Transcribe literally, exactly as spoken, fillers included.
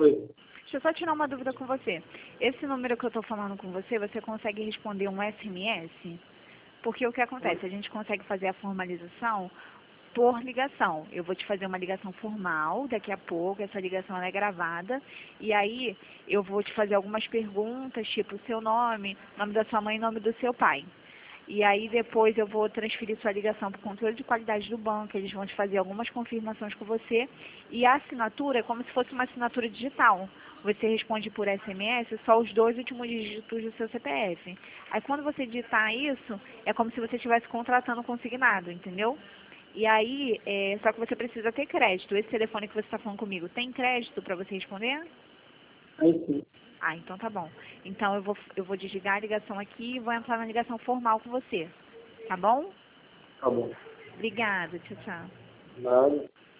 Oi. Deixa eu só tirar uma dúvida com você. Esse número que eu estou falando com você, você consegue responder um S M S? Porque o que acontece? A gente consegue fazer a formalização por ligação. Eu vou te fazer uma ligação formal daqui a pouco, essa ligação ela é gravada, e aí eu vou te fazer algumas perguntas, tipo seu nome, nome da sua mãe e nome do seu pai. E aí depois eu vou transferir sua ligação para o controle de qualidade do banco, eles vão te fazer algumas confirmações com você, e a assinatura é como se fosse uma assinatura digital. Você responde por S M S só os dois últimos dígitos do seu C P F. Aí quando você digitar isso, é como se você estivesse contratando consignado, entendeu? E aí, é, só que você precisa ter crédito. Esse telefone que você está falando comigo, tem crédito para você responder? Aí sim. Ah, então tá bom. Então eu vou, eu vou desligar a ligação aqui e vou entrar na ligação formal com você. Tá bom? Tá bom. Obrigada, tchau, tchau. Nada.